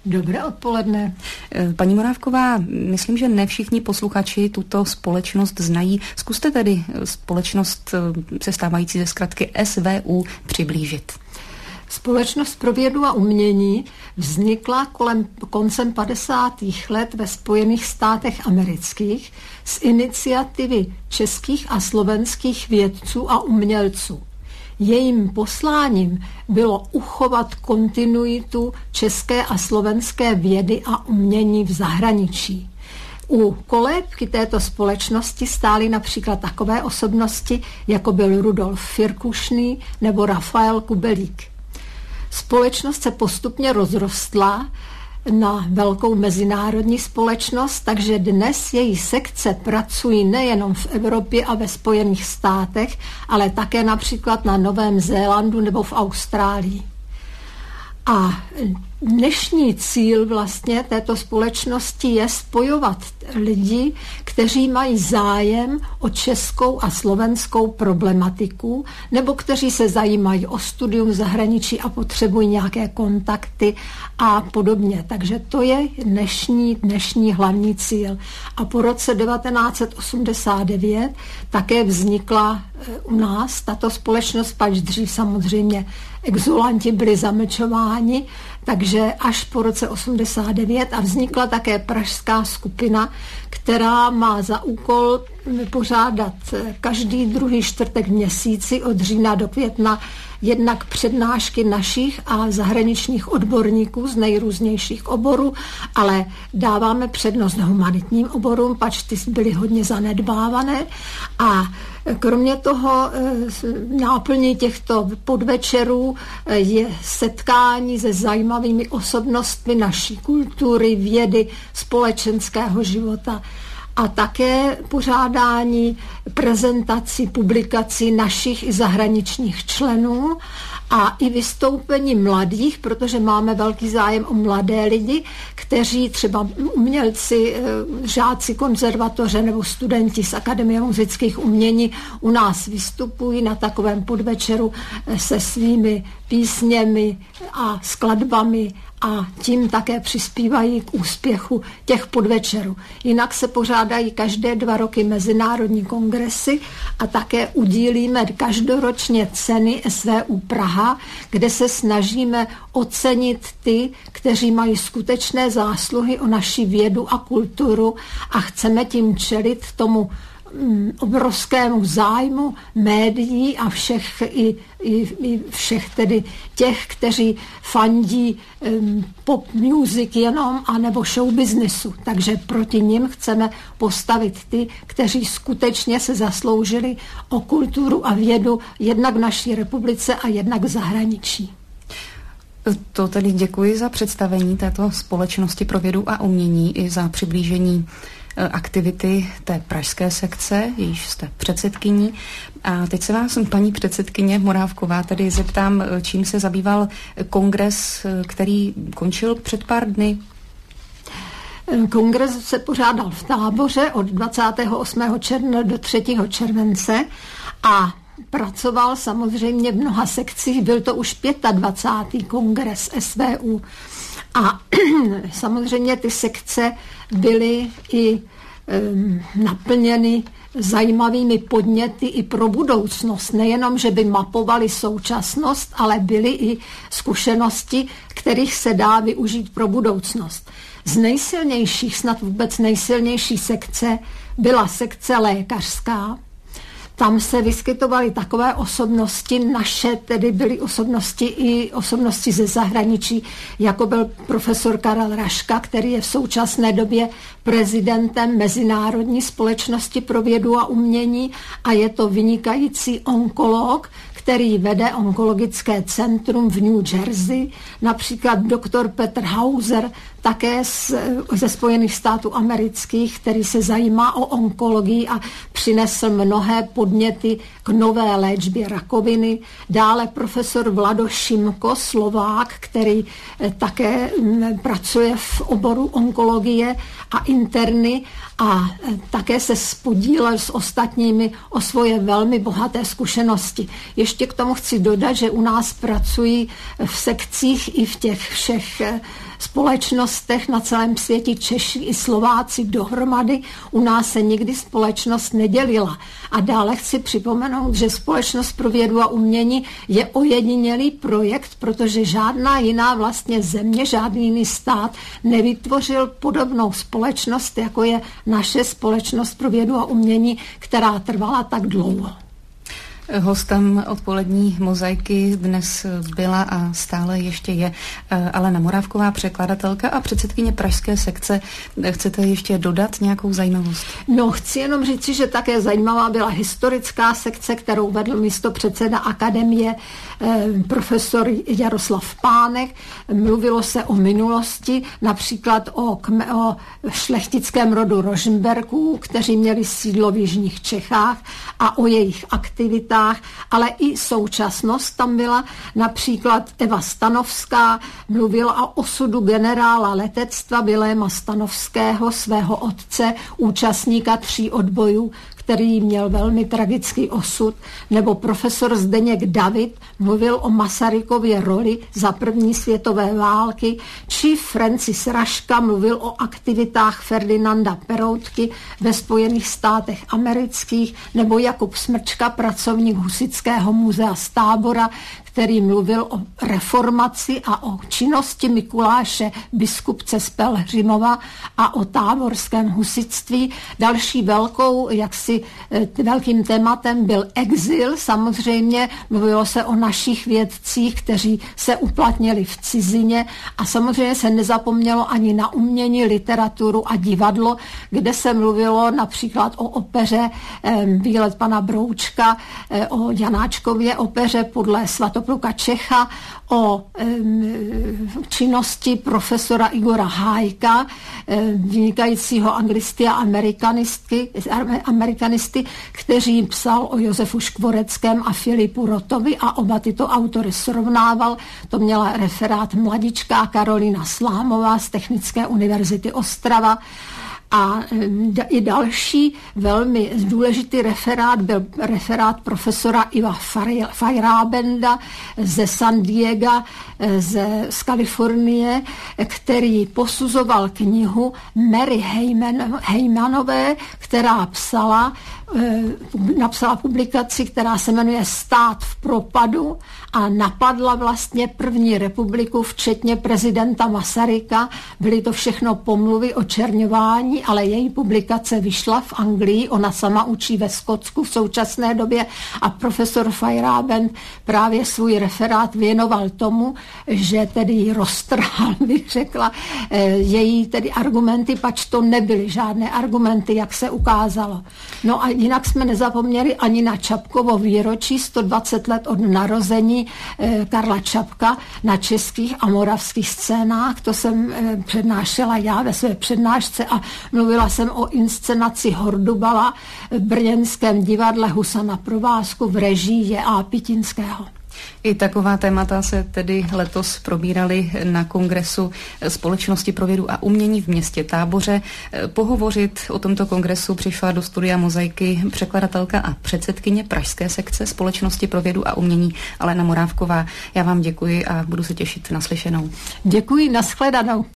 Dobré odpoledne. Paní Morávková, myslím, že ne všichni posluchači tuto společnost znají. Zkuste tedy společnost sestávající ze zkratky SVU přiblížit. Společnost pro vědu a umění vznikla koncem 50. let ve Spojených státech amerických z iniciativy českých a slovenských vědců a umělců. Jejím posláním bylo uchovat kontinuitu české a slovenské vědy a umění v zahraničí. U kolébky této společnosti stály například takové osobnosti, jako byl Rudolf Firkušný nebo Rafael Kubelík. Společnost se postupně rozrostla na velkou mezinárodní společnost, takže dnes její sekce pracují nejenom v Evropě a ve Spojených státech, ale také například na Novém Zélandu nebo v Austrálii. A dnešní cíl vlastně této společnosti je spojovat lidi, kteří mají zájem o českou a slovenskou problematiku, nebo kteří se zajímají o studium v zahraničí a potřebují nějaké kontakty a podobně. Takže to je dnešní hlavní cíl. A po roce 1989 také vznikla u nás tato společnost, pač dřív samozřejmě exulanti byli zamlčováni, takže až po roce 89 a vznikla také pražská skupina, která má za úkol pořádat každý druhý čtvrtek v měsíci od října do května jednak přednášky našich a zahraničních odborníků z nejrůznějších oborů, ale dáváme přednost humanitním oborům, pač ty byly hodně zanedbávané a kromě toho náplní těchto podvečerů je setkání se zajímavými osobnostmi naší kultury, vědy, společenského života a také pořádání prezentací, publikací našich i zahraničních členů a i vystoupení mladých, protože máme velký zájem o mladé lidi, kteří třeba umělci, žáci konzervatoře nebo studenti z Akademie muzických umění u nás vystupují na takovém podvečeru se svými písněmi a skladbami a tím také přispívají k úspěchu těch podvečerů. Jinak se pořádají každé 2 roky mezinárodní kongresy a také udílíme každoročně ceny SVU Praha, kde se snažíme ocenit ty, kteří mají skutečné zásluhy o naši vědu a kulturu a chceme tím čelit tomu obrovskému zájmu médií a všech tedy těch, kteří fandí pop music jenom anebo show businessu. Takže proti nim chceme postavit ty, kteří skutečně se zasloužili o kulturu a vědu jednak v naší republice a jednak v zahraničí. To tedy děkuji za představení této společnosti pro vědu a umění i za přiblížení aktivity té pražské sekce, jejíž jste předsedkyní. A teď se vás, paní předsedkyně Morávková, tedy zeptám, čím se zabýval kongres, který končil před pár dny. Kongres se pořádal v Táboře od 28. června do 3. července a pracoval samozřejmě v mnoha sekcích. Byl to už 25. kongres SVU. A samozřejmě ty sekce byly i naplněny zajímavými podněty i pro budoucnost. Nejenom, že by mapovali současnost, ale byly i zkušenosti, kterých se dá využít pro budoucnost. Z nejsilnějších, snad vůbec nejsilnější sekce byla sekce lékařská. Tam se vyskytovaly takové osobnosti, naše tedy byly osobnosti i osobnosti ze zahraničí, jako byl profesor Karel Raška, který je v současné době prezidentem Mezinárodní společnosti pro vědu a umění a je to vynikající onkolog, který vede onkologické centrum v New Jersey, například doktor Petr Hauser, také ze Spojených států amerických, který se zajímá o onkologii a přinesl mnohé podněty k nové léčbě rakoviny. Dále profesor Vlado Šimko, Slovák, který také pracuje v oboru onkologie a interny a také se spodílel s ostatními o svoje velmi bohaté zkušenosti. Ještě ještě k tomu chci dodat, že u nás pracují v sekcích i v těch všech společnostech na celém světě Češi i Slováci dohromady. U nás se nikdy společnost nedělila. A dále chci připomenout, že Společnost pro vědu a umění je ojedinělý projekt, protože žádná jiná vlastně země, žádný jiný stát nevytvořil podobnou společnost, jako je naše Společnost pro vědu a umění, která trvala tak dlouho. Hostem odpolední mozaiky dnes byla a stále ještě je Alena Morávková, překladatelka a předsedkyně pražské sekce. Chcete ještě dodat nějakou zajímavost? No, chci jenom říci, že také zajímavá byla historická sekce, kterou vedl místopředseda akademie profesor Jaroslav Pánek. Mluvilo se o minulosti, například o šlechtickém rodu Rožmberků, kteří měli sídlo v jižních Čechách, a o jejich aktivitách, ale i současnost tam byla. Například Eva Stanovská mluvila o osudu generála letectva Viléma Stanovského, svého otce, účastníka 3 odbojů, který měl velmi tragický osud, nebo profesor Zdeněk David mluvil o Masarykově roli za první světové války, či Francis Raška mluvil o aktivitách Ferdinanda Peroutky ve Spojených státech amerických, nebo Jakub Smrčka, pracovník Husitského muzea z Tábora, který mluvil o reformaci a o činnosti Mikuláše biskupce z Pelhřimova a o táborském husitství. Další velkým tématem byl exil. Samozřejmě mluvilo se o našich vědcích, kteří se uplatnili v cizině, a samozřejmě se nezapomnělo ani na umění, literaturu a divadlo, kde se mluvilo například o opeře Výlet pana Broučka, o Janáčkově opeře podle Svatopluka Čecha, o činnosti profesora Igora Hájka, vynikajícího anglisty a amerikanisty, kteří psal o Josefu Škvoreckém a Filipu Rotovi a oba tyto autory srovnával. To měla referát mladičká Karolína Slámová z Technické univerzity Ostrava. A i další velmi důležitý referát byl referát profesora Iva Feyerabenda ze San Diega z Kalifornie, který posuzoval knihu Mary Heymanové, která napsala publikaci, která se jmenuje Stát v propadu, a napadla vlastně první republiku, včetně prezidenta Masaryka. Byly to všechno pomluvy o čerňování, ale její publikace vyšla v Anglii, ona sama učí ve Skotsku v současné době, a profesor Feyerabend právě svůj referát věnoval tomu, že tedy ji roztrhal, bych řekla, její tedy argumenty, pač to nebyly žádné argumenty, jak se ukázalo. No a jinak jsme nezapomněli ani na Čapkovo výročí, 120 let od narození Karla Čapka na českých a moravských scénách. To jsem přednášela já ve své přednášce a mluvila jsem o inscenaci Hordubala v brněnském divadle Husa na provázku v režii J.A. Pitinského. I taková témata se tedy letos probíraly na kongresu Společnosti pro vědu a umění v městě Táboře. Pohovořit o tomto kongresu přišla do studia Mozaiky překladatelka a předsedkyně pražské sekce Společnosti pro vědu a umění Alena Morávková. Já vám děkuji a budu se těšit na slyšenou. Děkuji, nashledanou.